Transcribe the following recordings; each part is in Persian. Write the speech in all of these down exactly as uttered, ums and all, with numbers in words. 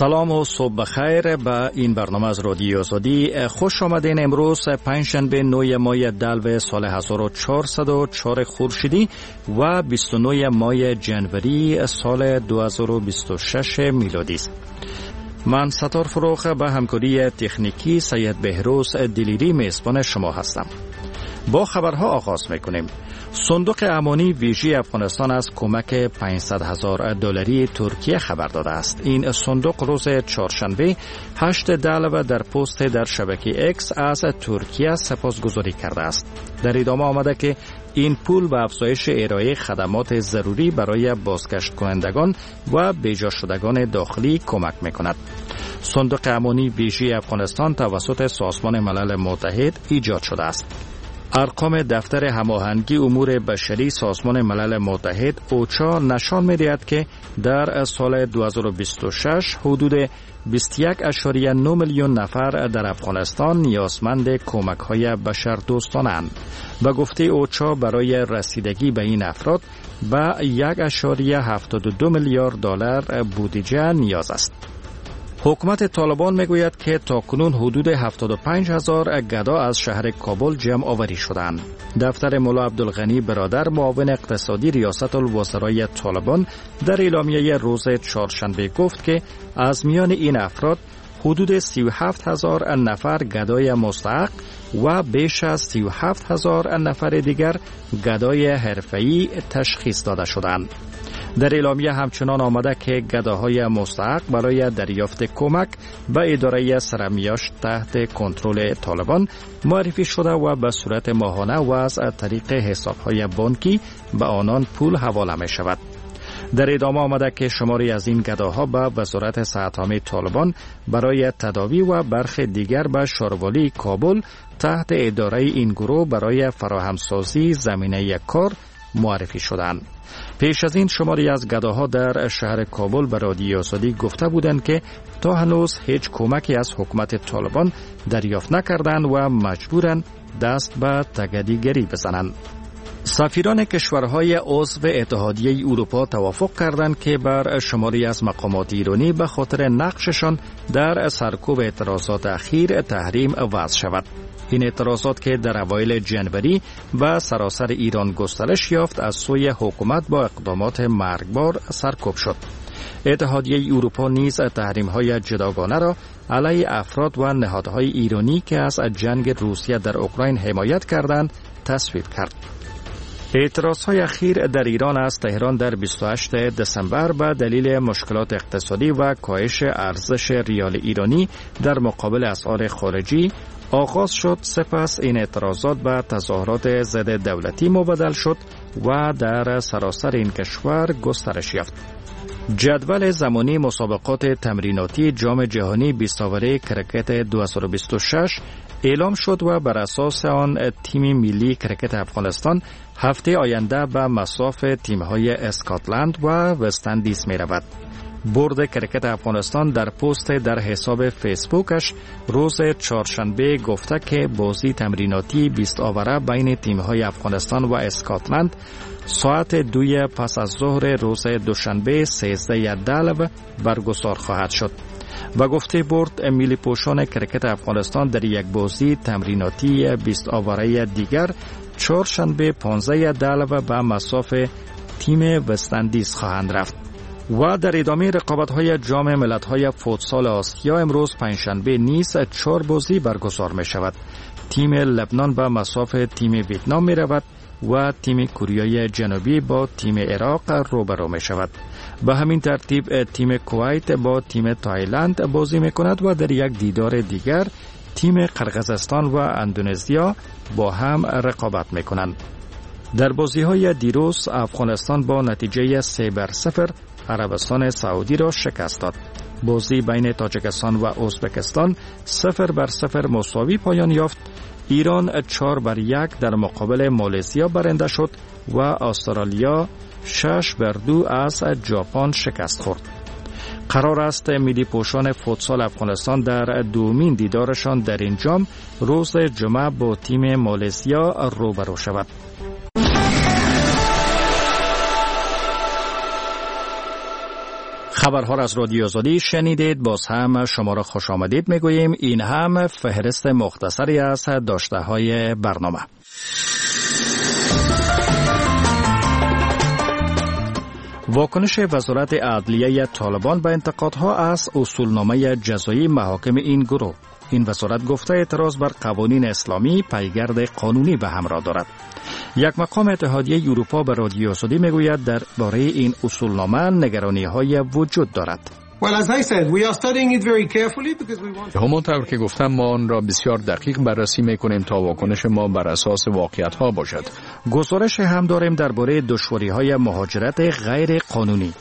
سلام و صبح بخیر به این برنامه از رادیو آزادی. خوش آمدین. امروز پنجشنبه نه ماه دلو سال هزار و چهارصد و چهار خورشیدی و بیست و نه ماه جنوری سال دو هزار و بیست و شش میلادی است. من ستار فروخ به همکاری تکنیکی سید بهروز دلیری میزبان شما هستم. با خبرها آغاز میکنیم. صندوق امانی ویژه افغانستان از کمک پانصد هزار دلاری ترکیه خبر داده است. این صندوق روز چهارشنبه هشت دلو در پست در شبکه اکس از ترکیه سپاسگزاری کرده است. در ادامه آمده که این پول به افزایش ارائه خدمات ضروری برای بازگشت کنندگان و بیجا شدگان داخلی کمک میکند. صندوق امانی ویژه افغانستان توسط سازمان ملل متحد ایجاد شده است. ارقام دفتر هماهنگی امور بشری سازمان ملل متحد اوچا نشان می‌دهد که در سال دو هزار و بیست و شش حدود بیست و یک ممیز نه میلیون نفر در افغانستان نیازمند کمک‌های بشردوستانند. به گفته اوچا برای رسیدگی به این افراد به یک ممیز هفتاد و دو میلیارد دلار بودجه نیاز است. حکومت طالبان میگوید که تاکنون حدود هفتاد و پنج هزار گدا از شهر کابل جمع آوری شدند. دفتر مولا عبدالغنی برادر معاون اقتصادی ریاست الوزرای طالبان در اعلامیه روز چهارشنبه گفت که از میان این افراد حدود سی و هفت هزار نفر گدای مستحق و بیش از سی و هفت هزار نفر دیگر گدای حرفه‌ای تشخیص داده شدند. در اعلامیه همچنان آمده که گداهای مستحق برای دریافت کمک به اداره سرمیاش تحت کنترل طالبان معرفی شده و به صورت ماهانه و از طریق حسابهای بانکی به آنان پول حواله می شود. در ادامه آمده که شماری از این گداها به وزارت صحت‌عامه طالبان برای تداوی و برخی دیگر به شاروالی کابل تحت اداره این گروه برای فراهمسازی زمینه کار معرفی شدند. پیش از این شماری از گداها در شهر کابل به رادیو آزادی گفته بودند که تا هنوز هیچ کمکی از حکومت طالبان دریافت نکردند و مجبورند دست به تگدیگری بزنند. سفیران کشورهای عضو اتحادیه اروپا توافق کردند که بر شماری از مقامات ایرانی به خاطر نقششان در سرکوب اعتراضات اخیر تحریم وضع شود. این اعتراضات که در اوایل جنوری و سراسر ایران گسترش یافت از سوی حکومت با اقدامات مرگبار سرکوب شد. اتحادیه اروپا نیز تحریم‌های جداگانه را علیه افراد و نهادهای ایرانی که از جنگ روسیه در اوکراین حمایت کردند تصویب کرد. اعتراضهای اخیر در ایران از تهران در بیست و هشتم دسامبر به دلیل مشکلات اقتصادی و کاهش ارزش ریال ایرانی در مقابل اسعار خارجی آغاز شد. سپس این اعتراضات به تظاهرات ضد دولتی مبدل شد و در سراسر این کشور گسترش یافت. جدول زمانی مسابقات تمریناتی جام جهانی بیست اوره کرکت دو هزار و بیست و شش اعلام شد و بر اساس آن تیم ملی کرکت افغانستان هفته آینده به مصاف تیم‌های اسکاتلند و وست اندیز می‌رود. بورد کرکت افغانستان در پست در حساب فیسبوکش روز چهارشنبه گفته که بازی تمریناتی بیست اوره بین تیم‌های افغانستان و اسکاتلند ساعت دوی پس از ظهر روز دوشنبه سیزده دلو برگزار خواهد شد. و گفته بورد ملی پوشان کرکت افغانستان در یک بازی تمریناتی بیست اوره دیگر چهارشنبه پانزده دلو به مصاف تیم وست اندیز خواهند رفت. و در ادامه رقابت‌های جام ملت‌های فوتسال آسیا امروز پنجشنبه نیز چهار بازی برگزار می شود. تیم لبنان به مصاف تیم ویتنام می رود و تیم کره جنوبی با تیم عراق روبرو می شود. به همین ترتیب تیم کویت با تیم تایلند بازی می کند و در یک دیدار دیگر تیم قرقیزستان و اندونزیا با هم رقابت می کنند. در بازی‌های دیروز افغانستان با نتیجه سه بر صفر عربستان سعودی را شکست داد. بازی بین تاجیکستان و ازبکستان صفر بر صفر مساوی پایان یافت. ایران چهار بر یک در مقابل مالزیا برنده شد و استرالیا شش بر دو از ژاپن شکست خورد. قرار است ملی پوشان فوتسال افغانستان در دومین دیدارشان در این جام روز جمعه با تیم مالزیا روبرو شود. خبرها را از رادیو آزادی شنیدید. باز هم شما را خوش آمدید میگوییم. این هم فهرست مختصری از داشته های برنامه. واکنش وزارت عدلیه طالبان به انتقادها از اصولنامه جزایی محاکم این گروه. این وزارت گفته اعتراض بر قوانین اسلامی پیگرد قانونی به همراه دارد. یک مقام اتحادیه اروپا به رادیو آزادی میگوید درباره این اصولنامه نگرانی‌های وجود دارد. همانطور که گفتم ما آن را بسیار دقیق بررسی میکنیم تا واکنش ما بر اساس واقعیت ها باشد. گزارش هم داریم درباره دشواری‌های مهاجرت غیر قانونی.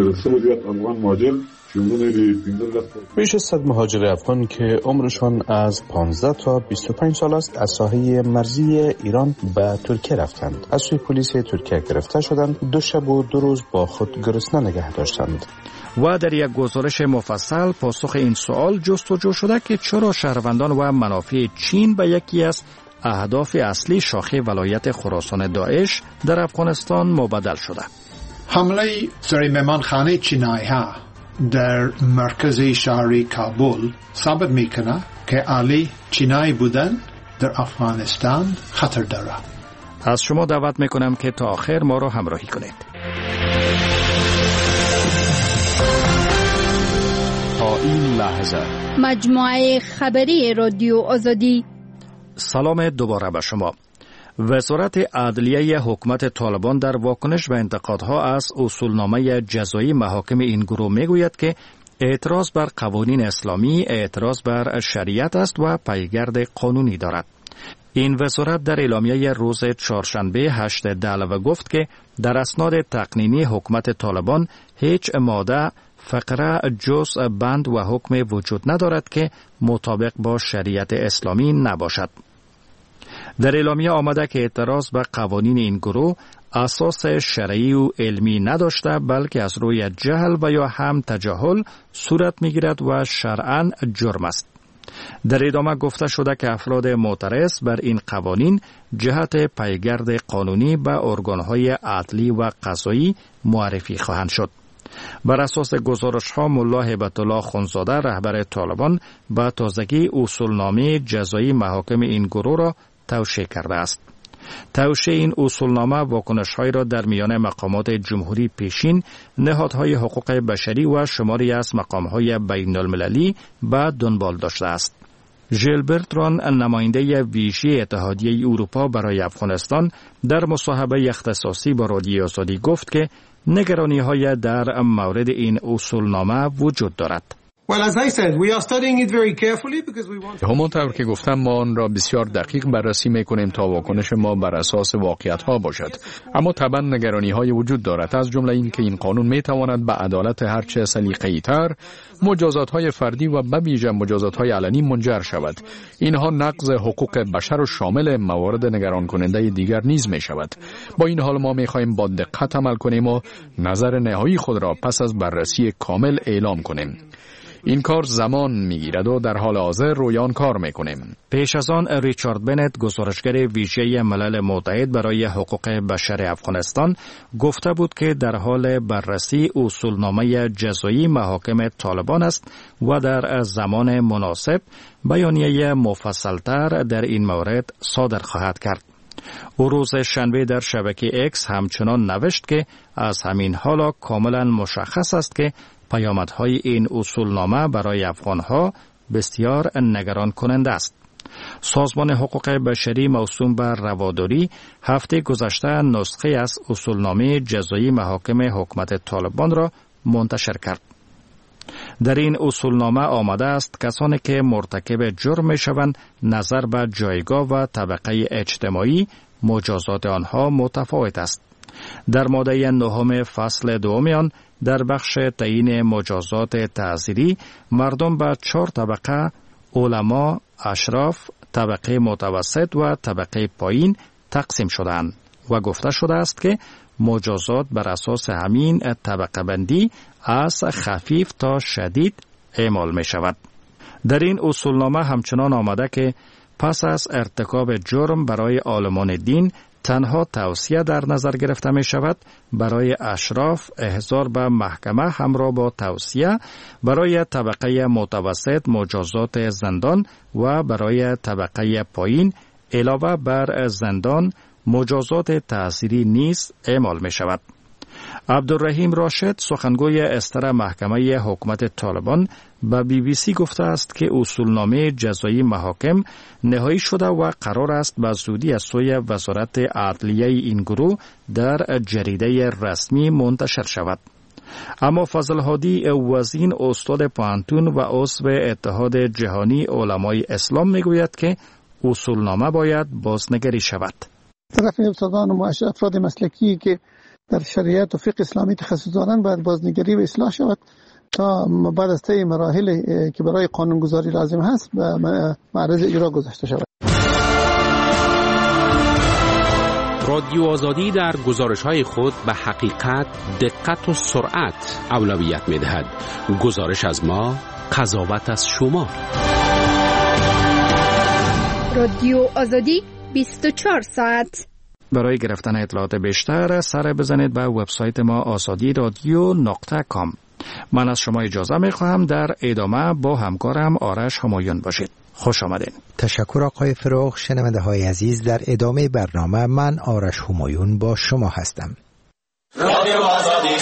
بیش از صد مهاجر افغان که عمرشان از پانزده تا بیست و پنج سال است از ساحه مرزی ایران به ترکیه رفتند. از سوی پلیس ترکیه گرفته شدند. دو شب و دو روز با خود گرسنه نگه داشتند. و در یک گزارش مفصل پاسخ این سوال جستجو شده که چرا شهروندان و منافع چین به یکی از اهداف اصلی شاخه ولایت خراسان داعش در افغانستان مبدل شده. حمله سر مهمانخانه چینایی ها در مرکز شهری کابل ثابت میکنه که اهل چینایی بودن در افغانستان خطر دارد. از شما دعوت میکنم که تا آخر ما را همراهی کنید. تا این لحظه مجموعه خبری رادیو آزادی. سلام دوباره به شما. وزارت عدلیه حکومت طالبان در واکنش به انتقادها از اصولنامه جزایی محاکم این گروه میگوید که اعتراض بر قوانین اسلامی اعتراض بر شریعت است و پیگرد قانونی دارد. این وزارت در اعلامیه روز چهارشنبه هشتم دلو گفت که در اسناد تقنینی حکومت طالبان هیچ ماده، فقره، جزء، بند و حکم وجود ندارد که مطابق با شریعت اسلامی نباشد. در اعلامیه آمده که اعتراض به قوانین این گروه اساس شرعی و علمی نداشته بلکه از روی جهل و یا هم تجاهل صورت میگیرد و شرعاً جرم است. در ادامه گفته شده که افراد معترض بر این قوانین جهت پیگرد قانونی به ارگانهای عدلی و قضایی معرفی خواهند شد. بر اساس گزارش ها ملا هیبت الله خونزاده رهبر طالبان به تازگی اصولنامه جزایی محاکم این گروه را توشیح کرده است. توشیح این اصولنامه واکنش‌هایی را در میان مقامات جمهوری پیشین، نهادهای حقوق بشری و شماری از مقام‌های بین‌المللی به دنبال داشته است. ژیلبرت ران، نماینده ویژه اتحادیه اروپا برای افغانستان، در مصاحبه اختصاصی با رادیو آزادی گفت که نگرانی‌های در مورد این اصولنامه وجود دارد. همانطور که گفتم ما آن را بسیار دقیق بررسی میکنیم تا واکنش ما بر اساس واقعیت ها باشد. اما طبعا نگرانی های وجود دارد، از جمله این که این قانون میتواند به عدالت هرچه سلیقه‌ای تر، مجازات های فردی و به ویژه مجازات های علنی منجر شود. اینها نقض حقوق بشر و شامل موارد نگران کننده دیگر نیز می شود. با این حال ما می خواهیم با دقت عمل کنیم و نظر نهایی خود را پس از بررسی کامل اعلام کنیم. این کار زمان میگیرد و در حال حاضر روی آن کار میکنیم. پیش از آن ریچارد بنت، گزارشگر ویژه ملل متحد برای حقوق بشر افغانستان، گفته بود که در حال بررسی اصولنامه جزایی محاکم طالبان است و در زمان مناسب بیانیه مفصلتر در این مورد صادر خواهد کرد. او روز شنبه در شبکه اکس همچنان نوشت که از همین حالا کاملا مشخص است که پیامدهای این اصولنامه برای افغانها بسیار نگران کننده است. سازمان حقوق بشری موسوم بر رواداری هفته گذشته نسخه از اصولنامه جزایی محاکم حکومت طالبان را منتشر کرد. در این اصولنامه آمده است کسانی که مرتکب جرم میشوند نظر به جایگاه و طبقه اجتماعی مجازات آنها متفاوت است. در ماده نهم فصل دوم آن در بخش تعیین مجازات تعزیری مردم به چهار طبقه، علما، اشراف، طبقه متوسط و طبقه پایین تقسیم شدند و گفته شده است که مجازات بر اساس همین طبقه بندی از خفیف تا شدید اعمال می شود. در این اصولنامه همچنان آمده که پس از ارتکاب جرم برای عالمان دین تنها توصیه در نظر گرفته می شود برای اشراف احضار به محکمه همراه با توصیه، برای طبقه متوسط مجازات زندان و برای طبقه پایین علاوه بر زندان مجازات تعزیری نیز اعمال می شود. عبدالرحیم راشد سخنگوی استر محکمه حکومت طالبان به بی بی سی گفته است که اصولنامه جزایی محاکم نهایی شده و قرار است به زودی از سوی وزارت عدلیه این گروه در جریده رسمی منتشر شود. اما فضل هادی وزین استاد پوهنتون و عضو اتحاد جهانی علمای اسلام میگوید که اصولنامه باید بازنگری شود. طرف استادان و افراد مسلکی که در شریعت و فقه اسلامی تخصص دارند باید بازنگری و اصلاح شود تا بعد از طی مراحل که برای قانونگذاری لازم هست به معرض اجرا گذاشته شود. رادیو آزادی در گزارش‌های خود به حقیقت، دقت و سرعت اولویت می‌دهد. گزارش از ما، قضاوت از شما. رادیو آزادی بیست و چهار ساعت. برای گرفتن اطلاعات بیشتر سر بزنید به وبسایت ما آزادی رادیو نقطه کام. من از شما اجازه می خواهم در ادامه با همکارم آرش همایون باشید. خوش آمدین. تشکر آقای فروغ. شنونده های عزیز، در ادامه برنامه من آرش همایون با شما هستم. رادیو آزادی.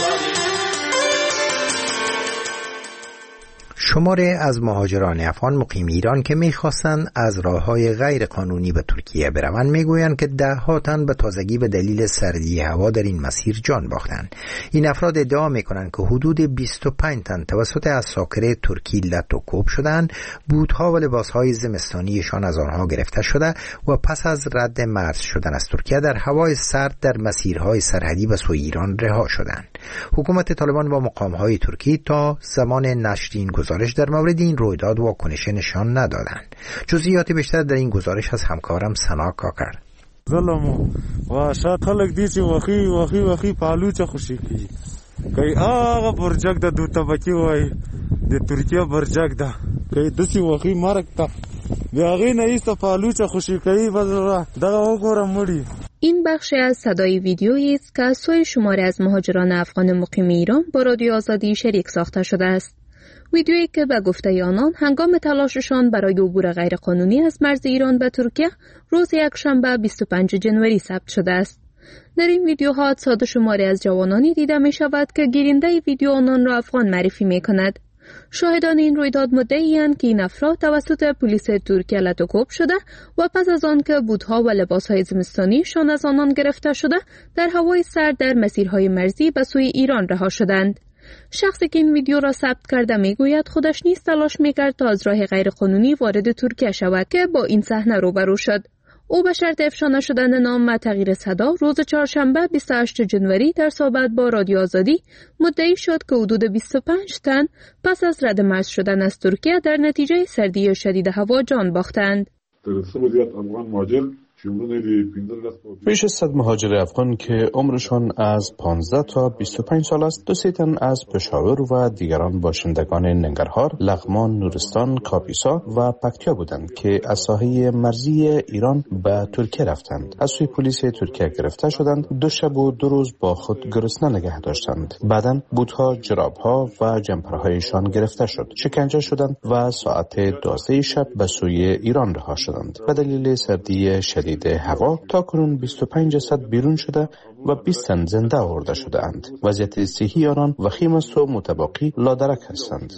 شماره از مهاجران افغان مقیم ایران که می‌خواستند از راه‌های غیر قانونی به ترکیه بروند میگویند که ده‌ها تن به تازگی به دلیل سردی هوا در این مسیر جان باختند. این افراد ادعا می‌کنند که حدود بیست و پنج تن توسط عساکر ترکی لط و کوب شدند، بوت‌ها و لباس‌های زمستانیشان از آنها گرفته شده و پس از رد مرز شدن از ترکیه در هوای سرد در مسیرهای سرحدی به سوی ایران رها شدند. حکومت طالبان و مقام‌های ترکی تا زمان نشر این گزارش در مورد این رویداد واکنش نشان ندادند. جزئیات بیشتر در این گزارش از همکارم سنا کاکر. ظلمو و شاید خلق دی چې وخی وخی وخی پالو چه خوشی کی کای آغا برجک د دو طبقی وای د ترکیه برجک ده کای دسی وخی مرک تا بیاغی نیست پالو چه خوشی کی بدر دغه وګورم مړی. این بخش از صدای ویدیویی است که از سوی شماره از مهاجران افغان مقیم ایران با رادیو آزادی شریک ساخته شده است. ویدیویی که به گفته آنان هنگام تلاششان برای عبور غیرقانونی از مرز ایران به ترکیه روز یکشنبه بیست و پنجم ژانویه ثبت شده است. در این ویدیوها صد شماری از جوانانی دیده می شود که گیرنده ویدیو آنان را افغان معرفی می کند. شاهدان این رویداد مدعی‌اند که این افراد توسط پلیس ترکیه لط و کوب شده و پس از آن که بوت‌ها و لباس‌های زمستانیشان از آنان گرفته شده در هوای سرد در مسیرهای مرزی به سوی ایران رها شدند. شخصی که این ویدیو را ثبت کرده میگوید خودش نیز تلاش میکرد تا از راه غیرقانونی وارد ترکیه شود که با این صحنه روبرو شد. او به شرط افشا نشدن نام و تغییر صدا روز چهارشنبه بیست و هشتم ژانویه در صحبت با رادیو آزادی مدعی شد که حدود بیست و پنج تن پس از رد مرز شدن از ترکیه در نتیجه سردی شدید هوا جان باختند. بیش از صد مهاجر افغان که عمرشان از پانزده تا بیست و پنج سال است، دو سه تن از پشاور و دیگران باشندگان ننگرهار، لغمان، نورستان، کاپیسا و پکتیا بودند که از ساحه مرزی ایران به ترکیه رفتند. از سوی پلیس ترکیه گرفته شدند. دو شب و دو روز با خود گرسنه نگه داشتند. بعداً بوت‌ها، جراب‌ها و جمپرهایشان گرفته شد. شکنجه شدند و ساعت دوازده شب به سوی ایران رها شدند. به دلیل سردی شدید هوا تا کنون بیست و پنج جسد بیرون شده و بیست تن زنده آورده شده اند. وضعیت صحی آنان وخیم است و متباقی لادرک هستند.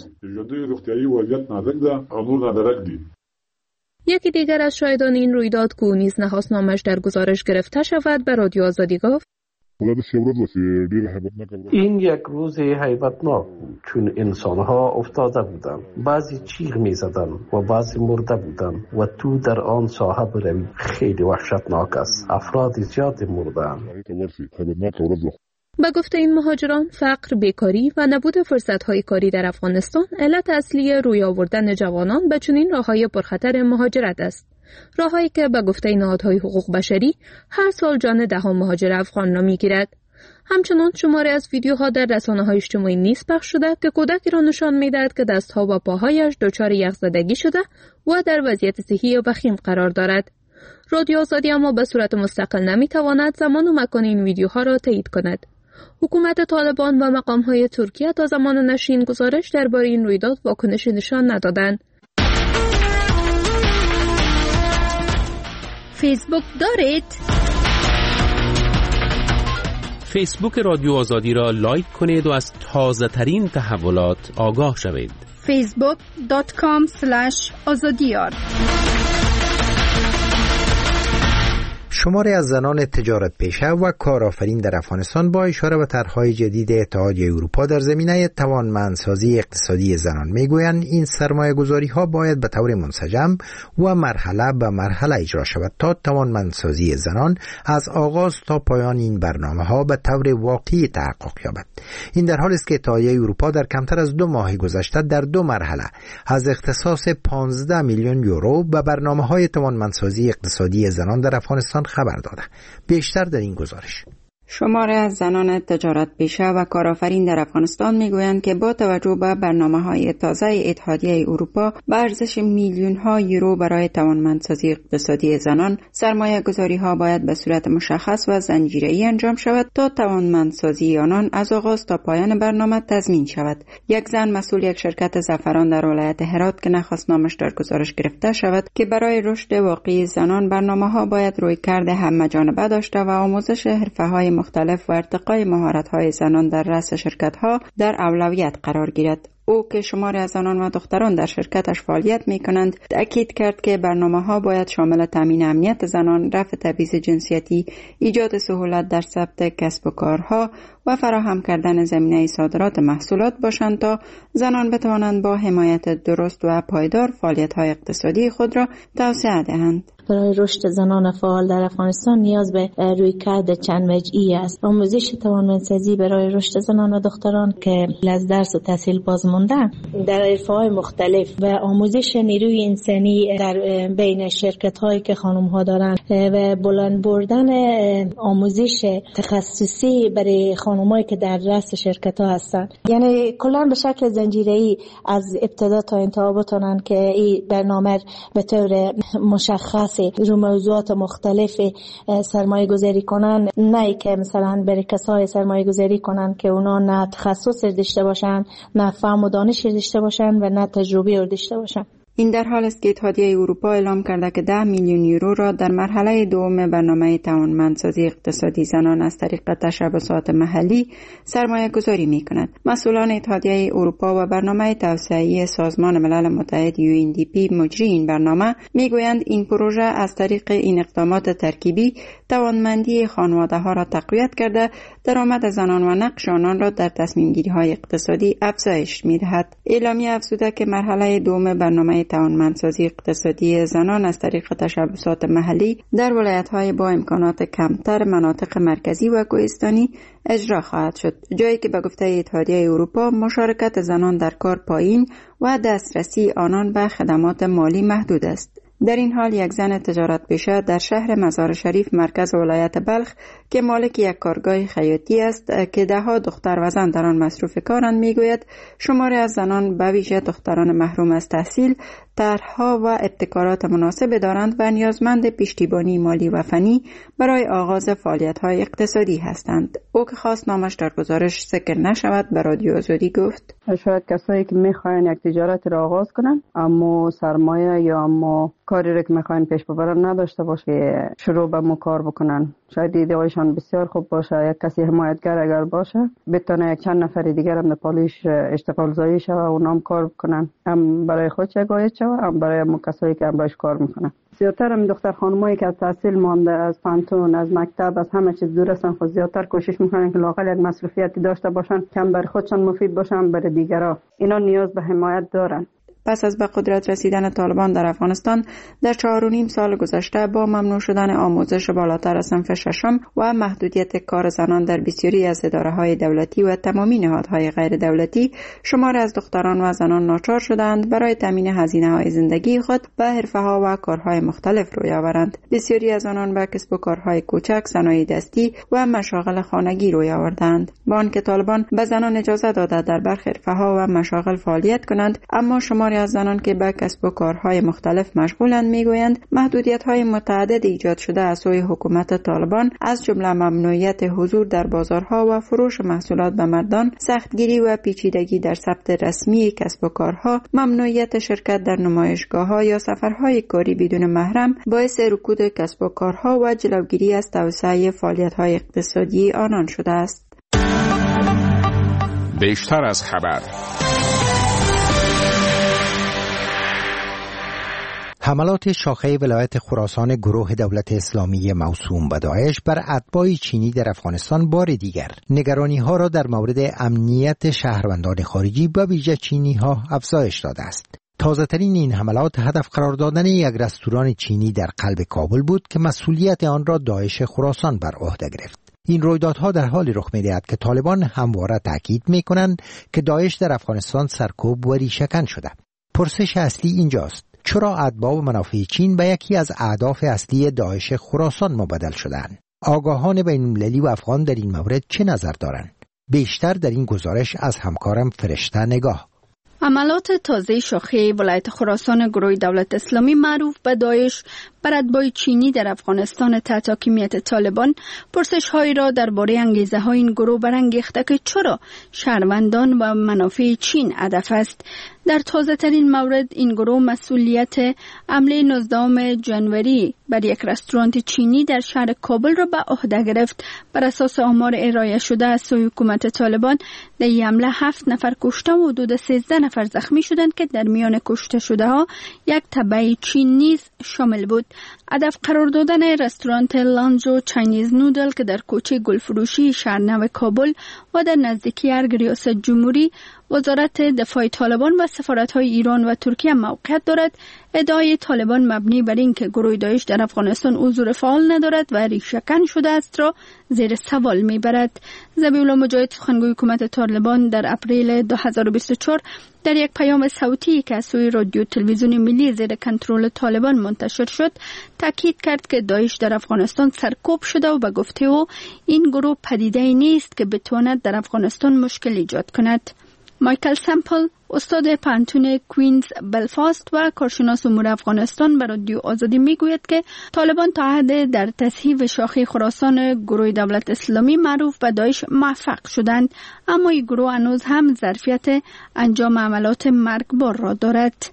یکی دیگر از شاهدان این رویداد که نیز نخواست نامش در گزارش گرفته شود به رادیو آزادی گفت: این یک روز هیبتناک بود چون انسانها افتاده بودند، بعضی چیغ می زدند و بعضی مرده بودند و تو در آن ساحه بروی خیلی وحشتناک است. افراد زیاد مردند. با گفته این مهاجران، فقر، بیکاری و نبود فرصت‌های کاری در افغانستان علت اصلی روی آوردن جوانان به چنین راه‌های پرخطر مهاجرت است. راه‌هایی که به گفته نهادهای حقوق بشری هر سال جان ده ها مهاجر افغان را می‌گیرد. همچنان شماره از ویدیوها در رسانه‌های اجتماعی نیز پخش شده که کودکی را نشان می‌دهد که دست‌ها و پاهایش دچار یخزدگی شده و در وضعیت صحی وخیم قرار دارد. رادیو آزادی اما به صورت مستقل نمیتواند زمان و مکان این ویدیوها را تایید کند. حکومت طالبان و مقام‌های ترکیه تا زمان نشر این گزارش درباره این رویداد واکنشی نشان ندادند. فیسبوک دارید؟ فیسبوک رادیو آزادی را لایک کنید و از تازه ترین تحولات آگاه شوید. فیسبوک دات کام اسلش آزادیار. شماری از زنان تجارت پیشه و کارآفرین در افغانستان با اشاره به طرح‌های جدید اتحادیه اروپا در زمینه توانمندسازی اقتصادی زنان میگویند این سرمایه‌گذاری‌ها باید به طور منسجم و مرحله به مرحله اجرا شود تا توانمندسازی زنان از آغاز تا پایان این برنامه‌ها به طور واقعی تحقق یابد. این در حالی است که اتحادیه اروپا در کمتر از دو ماه گذشته در دو مرحله از اختصاص پانزده میلیون یورو به برنامه‌های توانمندسازی اقتصادی زنان در افغانستان خبر داده. بیشتر در این گزارش. شماری از زنان تجارت پیشه و کارآفرین در افغانستان میگویند که با توجه به برنامه‌های تازه اتحادیه اروپا به ارزش میلیون‌ها یورو برای توانمندسازی اقتصادی زنان، سرمایه‌گذاری‌ها باید به صورت مشخص و زنجیره‌ای انجام شود تا توانمندسازی آنان از آغاز تا پایان برنامه تضمین شود. یک زن مسئول یک شرکت زعفران در ولایت هرات که نخواست نامش در گزارش گرفته شود که برای رشد واقعی زنان برنامه‌ها باید رویکرد همه‌جانبه داشته و آموزش حرفه‌های مختلف و ارتقای مهارت‌های زنان در رأس شرکت‌ها در اولویت قرار گیرد. او که شماری از زنان و دختران در شرکتش فعالیت می‌کنند، تأکید کرد که برنامه‌ها باید شامل تامین امنیت زنان، رفع تبعیض جنسیتی، ایجاد سهولت در ثبت کسب و کارها و فراهم کردن زمینه صادرات محصولات باشند تا زنان بتوانند با حمایت درست و پایدار فعالیت‌های اقتصادی خود را توسعه دهند. برای رشد زنان فعال در افغانستان نیاز به رویکرد چند وجهی است. آموزش توانمندسازی برای رشد زنان و دختران که از درس و تحصیل باز ماندن در حرفه‌های مختلف و آموزش نیروی انسانی در بین شرکت‌هایی که خانم‌ها دارند و بلند بردن آموزش تخصصی برای خانم‌هایی که در رأس شرکت‌ها هستند. یعنی کلاً به شکل زنجیره‌ای از ابتدا تا انتها بتونن که این برنامه به طور مشخص رو موضوعات مختلف سرمایه گذاری کنن، نه که مثلا برای کسای سرمایه گذاری کنن که اونا نه تخصص داشته باشن، نه فهم و دانش داشته باشن و نه تجربه داشته باشن. این در حال است که اتحادیه اروپا اعلام کرده که ده میلیون یورو را در مرحله دوم برنامه توانمندسازی اقتصادی زنان از طریق تشبثات محلی سرمایه گذاری می کند. مسئولان اتحادیه اروپا و برنامه توسعه‌ای سازمان ملل متحد یو ان دی پی مجری این برنامه می گویند این پروژه از طریق این اقدامات ترکیبی توانمندی خانواده ها را تقویت کرده، درآمد زنان و نقش آنان را در تصمیم گیری های اقتصادی افزایش می دهد. اعلامیه افزوده که مرحله دوم برنامه توانمندسازی اقتصادی زنان از طریق تشبثات محلی در ولایت‌های با امکانات کمتر مناطق مرکزی و کوهستانی اجرا خواهد شد، جایی که به گفته اتحادیه اروپا مشارکت زنان در کار پایین و دسترسی آنان به خدمات مالی محدود است. در این حال یک زن تجارت پیشه در شهر مزار شریف مرکز ولایت بلخ که مالک یک کارگاه خیاطی است که ده ها دختر و زن در آن مصروف کارند میگوید شماری از زنان به ویژه دختران محروم از تحصیل طرح‌ها و ابتکارات مناسب دارند و نیازمند پشتیبانی مالی و فنی برای آغاز فعالیت‌های اقتصادی هستند. او که خواست نامش در گزارش ذکر نشود به رادیو آزادی گفت شاید کسایی که میخواین یک تجارت را آغاز کنن اما سرمایه یا اما کاری را که میخواین پیش ببرن نداشته باشه شروع به مکار بکنن، شاید ایده هایشان بسیار خوب باشه، یک کسی حمایتگر اگر باشه بتونه یک چند نفر دیگر هم در پالیش اشتغال زایی شوه و اونام کار بکنن، هم برای خود شگایت شوه هم برای هم کسایی که هم باش کار میکنن. زیادتر هم دختر خانمایی که از تحصیل مانده، از پانتون، از مکتب، از همه چیز دور هستن، خود زیادتر کوشش میکنن که لااقل یک مصروفیتی داشته باشن که هم برای خودشان مفید باشن برای دیگرها. اینا نیاز به حمایت دارن. پس از به قدرت رسیدن طالبان در افغانستان در چهار و نیم سال گذشته با ممنوع شدن آموزش بالاتر از صنف ششم و محدودیت کار زنان در بسیاری از اداره‌های دولتی و تمامی نهادهای غیر دولتی، شمار از دختران و زنان ناچار شدند برای تامین هزینه‌های زندگی خود به حرفه‌ها و کارهای مختلف روی آورند. بسیاری از آنان به کسب و کارهای کوچک، صنایع دستی و مشاغل خانگی روی آوردند. با آنکه طالبان به زنان اجازه داده در برخی حرفه‌ها و مشاغل فعالیت کنند، اما شمار شماری از زنان که به کسب و کارهای مختلف مشغولند میگویند محدودیت‌های متعدد ایجاد شده از سوی حکومت طالبان، از جمله ممنوعیت حضور در بازارها و فروش محصولات به مردان، سختگیری و پیچیدگی در ثبت رسمی کسب و کارها، ممنوعیت شرکت در نمایشگاه‌ها یا سفرهای کاری بدون محرم باعث رکود کسب و کارها و جلوگیری از توسعه فعالیت‌های اقتصادی آنان شده است. بیشتر از خبر. حملات شاخه ولایت خراسان گروه دولت اسلامی موسوم به داعش بر اتباع چینی در افغانستان بار دیگر نگرانی ها را در مورد امنیت شهروندان خارجی به ویژه چینی ها افزایش داده است. تازه ترین این حملات هدف قرار دادن یک رستوران چینی در قلب کابل بود که مسئولیت آن را داعش خراسان بر عهده گرفت. این رویدادها در حالی رخ می‌دهد که طالبان همواره تاکید می‌کنند که داعش در افغانستان سرکوب و ریشه‌کن شده. پرسش اصلی اینجاست: چرا اتباع و منافع چین به یکی از اهداف اصلی داعش خراسان مبدل شدند؟ آگاهان بین‌المللی و افغان در این مورد چه نظر دارند؟ بیشتر در این گزارش از همکارم فرشته نگاه. عملات تازه شاخه ولایت خراسان گروه دولت اسلامی معروف به داعش بر اتباع چینی در افغانستان تحت حاکمیت طالبان پرسش‌هایی را درباره انگیزه‌های این گروه برانگیخته که چرا شهروندان و منافع چین هدف است. در تازه ترین مورد این گروه مسئولیت حمله نوزدهم ژانویه بر یک رستوران چینی در شهر کابل را به عهده گرفت. بر اساس آمار ارائه شده از سوی حکومت طالبان در این حمله هفت نفر کشته و حدود سیزده نفر زخمی شدند که در میان کشته شده ها یک تبع چین نیز شامل بود. هدف قرار دادن رستوران لانج و چاینیز نودل که در کوچه گلفروشی شهرنو کابل و در نزدیکی ارگ ریاست جمهوری وزارت دفاع طالبان و سفارت‌های ایران و ترکیه موقعیت دارد، ادعای طالبان مبنی بر اینکه گروه داعش در افغانستان حضور فعال ندارد و ریشه‌کن شده است را زیر سوال میبرد. ذبیح الله مجاهد، سخنگوی حکومت طالبان، در اپریل دو هزار و بیست و چهار در یک پیام صوتی که از سوی رادیو تلویزیون ملی زیر کنترل طالبان منتشر شد تاکید کرد که داعش در افغانستان سرکوب شده و به گفته او این گروه پدیده‌ای نیست که بتواند در افغانستان مشکل ایجاد کند. مایکل سمپل، استاد پانتون کوینز بلفاست و کارشناس امور افغانستان به رادیو آزادی میگوید که طالبان تا حد در تصحیح شاخه خراسان گروه دولت اسلامی معروف به داعش موفق شدند، اما این گروه هنوز هم ظرفیت انجام عملات مرگبار را دارد.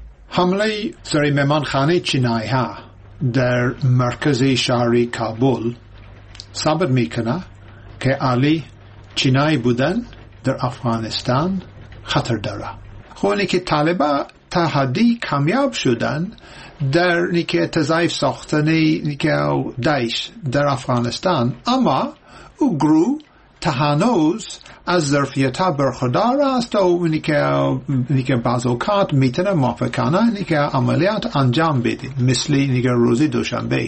حمله سر مهمانخانه چینایی ها در مرکز شهری کابل ثابت میکنه که علی چینایی بودن در افغانستان خطر داره. خونی که طالبا تا حدی کامیاب شدن در نیکه تضعیف ساختنی نیکه داعش در افغانستان، اما او گروه تا هنوز از ظرفیت برخوردار است و نیکه بعض اوقات میتونه موافقانه نیکه عملیات انجام بده، مثل نیکه روزی دوشنبه.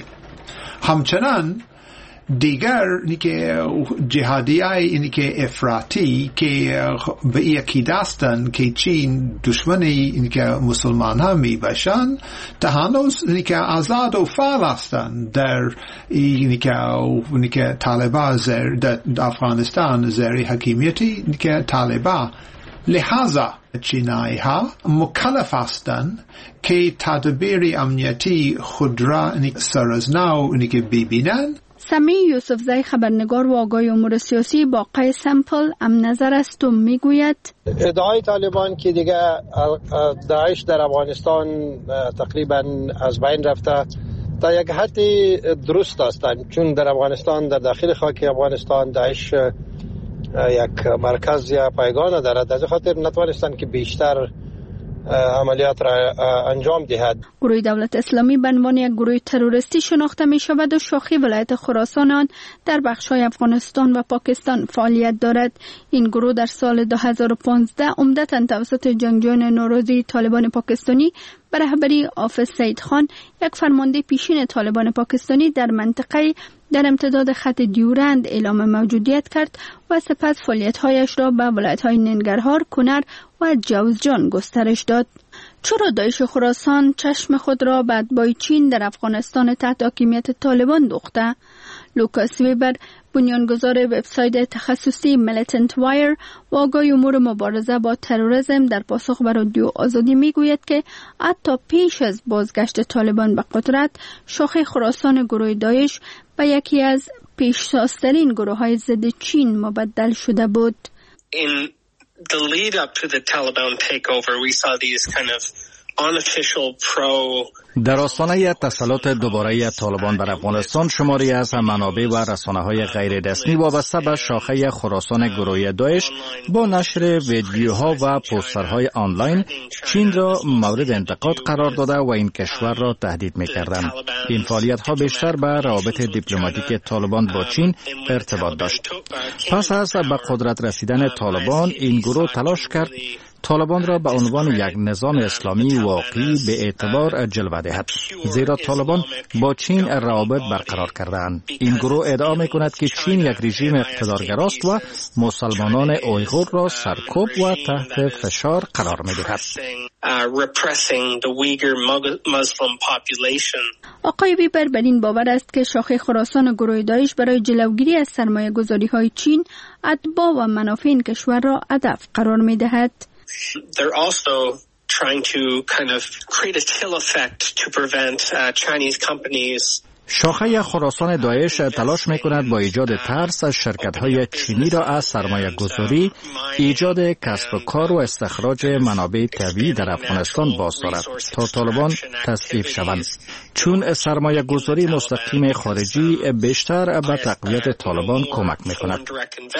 همچنان دیگر نیکه جهادی های نیکه افراطی که به یکی دستن که چین دشمنی نیکه مسلمان ها می باشن تا هنوز نیکه آزاد و فعال هستند در نیکه نیکه طالبان در افغانستان زیر حکمیتی نیکه طالبان. لحاظا چینایی ها مکلف هستند که تدبیر امنیتی خود را سرازنو نیکه ببینند. سمی یوسفزای، خبرنگار و آگاه امور سیاسی با قای سمپل هم نظر است و میگوید ادعای طالبان که دیگه داعش در افغانستان تقریبا از بین رفته تا یک حدی درست هستند، چون در افغانستان در داخل خاک افغانستان داعش یک مرکز یا پایگان دارد، از خاطر نتوانستند که بیشتر عملیات را انجام دهد. گروه دولت اسلامی به عنوان یک گروه تروریستی شناخته می شود و شاخه ولایت خراسان آن در بخش‌های افغانستان و پاکستان فعالیت دارد. این گروه در سال دو هزار و پانزده عمدتاً توسط جنگجویان نوروزی طالبان پاکستانی به رهبری حافظ سعید خان، یک فرمانده پیشین طالبان پاکستانی، در منطقه در امتداد خط دیورند اعلام موجودیت کرد و سپس فعالیت‌هایش را به ولایت‌های ننگرهار، کنر و جوزجان گسترش داد. چرا داعش خراسان چشم خود را به اتباع چین در افغانستان تحت حاکمیت طالبان دوخته؟ لوکاس ویبر، بنیانگذار وبسایت تخصصی میلیتنت وایر و آگاه امور مبارزه با تروریسم، در پاسخ به رادیو آزادی میگوید که حتی پیش از بازگشت طالبان به قدرت، شاخه خراسان گروه داعش به یکی از پیشتازترین گروه های ضد چین مبدل شده بود. In the lead up to the Taliban takeover, we saw these kind of unofficial pro در آستانه تسلط دوباره طالبان بر افغانستان، شماری از منابع و رسانه‌های غیر رسمی وابسته به شاخه خراسان گروه داعش با نشر ویدیوها و پوسترهای آنلاین چین را مورد انتقاد قرار داده و این کشور را تهدید می‌کردند. این فعالیت‌ها بیشتر به روابط دیپلماتیک طالبان با چین ارتباط داشت. پس از به قدرت رسیدن طالبان، این گروه تلاش کرد طالبان را به عنوان یک نظام اسلامی واقعی به اعتبار جلوه دهد، زیرا طالبان با چین روابط برقرار کردند. این گروه ادعا می‌کند که چین یک رژیم اقتدارگراست و مسلمانان اویغور را سرکوب و تحت فشار قرار می‌دهد. آقای ویبر بر این باور است که شاخه خراسان گروه داعش برای جلوگیری از سرمایه‌گذاری‌های چین، اتباع و منافع این کشور را هدف قرار می‌دهد. They're also trying to kind of create a chill effect to prevent uh, Chinese companies. شاخه خراسان داعش تلاش می‌کند با ایجاد ترس از شرکت‌های چینی را از سرمایه گذاری، ایجاد کسب و کار و استخراج منابع طبیعی در افغانستان باز دارد تا طالبان تضعیف شوند، چون سرمایه گذاری مستقیم خارجی بیشتر به تقویت طالبان کمک می‌کند.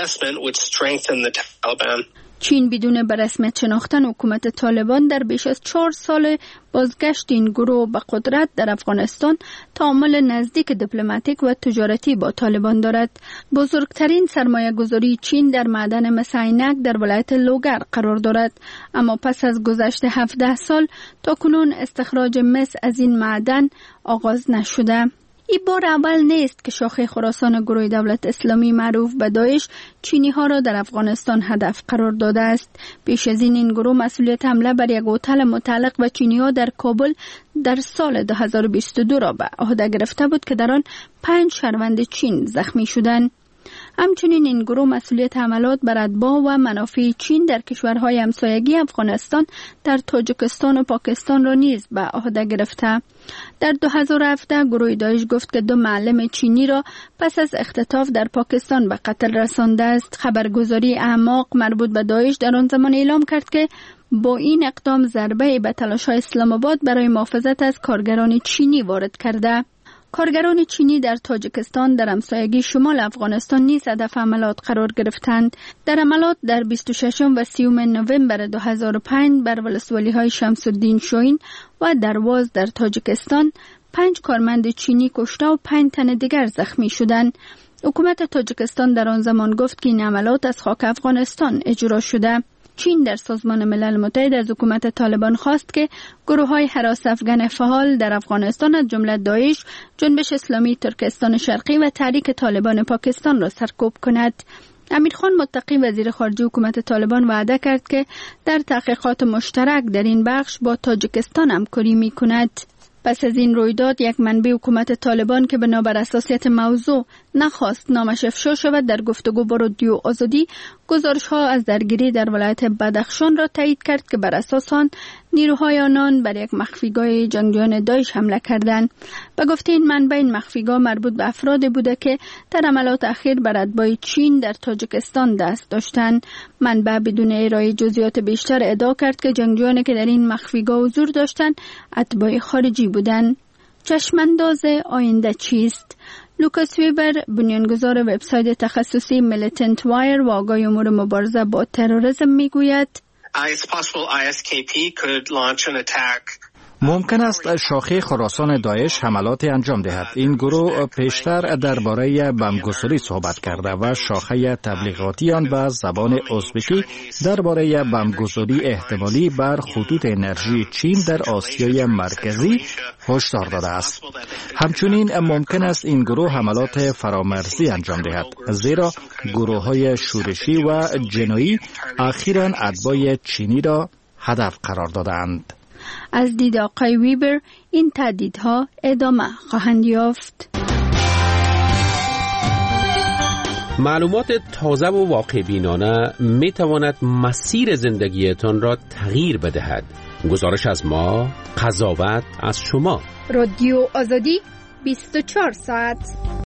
چین بدون به رسمیت شناختن حکومت طالبان در بیش از چهار سال بازگشت این گروه به قدرت در افغانستان تعامل نزدیک دیپلماتیک و تجارتی با طالبان دارد. بزرگترین سرمایه گذاری چین در معدن مس عینک در ولایت لوگر قرار دارد، اما پس از گذشت هفده سال تا کنون استخراج مس از این معدن آغاز نشده. این بار اول نیست که شاخه خراسان گروه دولت اسلامی معروف به داعش چینی ها را در افغانستان هدف قرار داده است. پیش از این این گروه مسئولیت حمله بر یک هتل متعلق به چینی ها در کابل در سال دو هزار و بیست و دو را به عهده گرفته بود که در آن پنج شهروند چین زخمی شدند. همچنین این گروه مسئولیت حملات بر اتباع و منافع چین در کشورهای همسایگی افغانستان در تاجیکستان و پاکستان را نیز به عهده گرفته. در دو هزار و هفده گروه داعش گفت که دو معلم چینی را پس از اختطاف در پاکستان به قتل رسانده است. خبرگزاری اعماق مربوط به داعش در آن زمان اعلام کرد که با این اقدام ضربه به تلاش‌های اسلام آباد برای محافظت از کارگران چینی وارد کرده. کارگران چینی در تاجیکستان در همسایگی شمال افغانستان نیز هدف حملات قرار گرفتند. در حملات در بیست و ششم و سیوم نوامبر دو هزار و پنج بر ولسوالی‌های شمس الدین شوین و درواز در تاجیکستان پنج کارمند چینی کشته و پنج تن دیگر زخمی شدند. حکومت تاجیکستان در آن زمان گفت که این حملات از خاک افغانستان اجرا شده. چین در سازمان ملل متحد از حکومت طالبان خواست که گروه‌های هراس افغان فعال در افغانستان از جمله داعش، جنبش اسلامی ترکستان شرقی و تحریک طالبان پاکستان را سرکوب کند. امیرخان متقی وزیر خارجه حکومت طالبان وعده کرد که در تحقیقات مشترک در این بخش با تاجیکستان همکاری می‌کند. پس از این رویداد یک منبع حکومت طالبان که بنابر حساسیت موضوع نخواست نامش افشا شود در گفتگو با رادیو آزادی گزارش‌ها از درگیری در ولایت بدخشان را تایید کرد که بر اساس آن نیروهای آنان بر یک مخفیگاه جنگجویان داعش حمله کردند. به گفته این منبع این مخفیگاه مربوط به افرادی بوده که در حملات اخیر بر اتباع چین در تاجیکستان دست داشتند. منبع بدون ارائه جزئیات بیشتر ادعا کرد که جنگجویانی که در این مخفیگاه حضور داشتند اتباع خارجی بودند. چشمانداز آینده چیست؟ لوکاس ویبر، بنیانگذار وبسایت تخصصی میلیتنت وایر و آگاه امور مبارزه با تروریسم میگوید ممکن است شاخه خراسان داعش حملاتی انجام دهد. این گروه پیشتر درباره بمبگساری صحبت کرده و شاخه تبلیغاتی آن به زبان ازبکی درباره بمبگساری احتمالی بر خطوط انرژی چین در آسیای مرکزی هشدار داده است. همچنین ممکن است این گروه حملات فرامرزی انجام دهد، زیرا گروه‌های شورشی و جنایی اخیراً اتباع چینی را هدف قرار دادند. از دید آقای ویبر این تهدیدها ادامه خواهند یافت. معلومات تازه و واقع بینانه می تواند مسیر زندگیتان را تغییر بدهد. گزارش از ما، قضاوت از شما. رادیو آزادی بیست و چهار ساعت.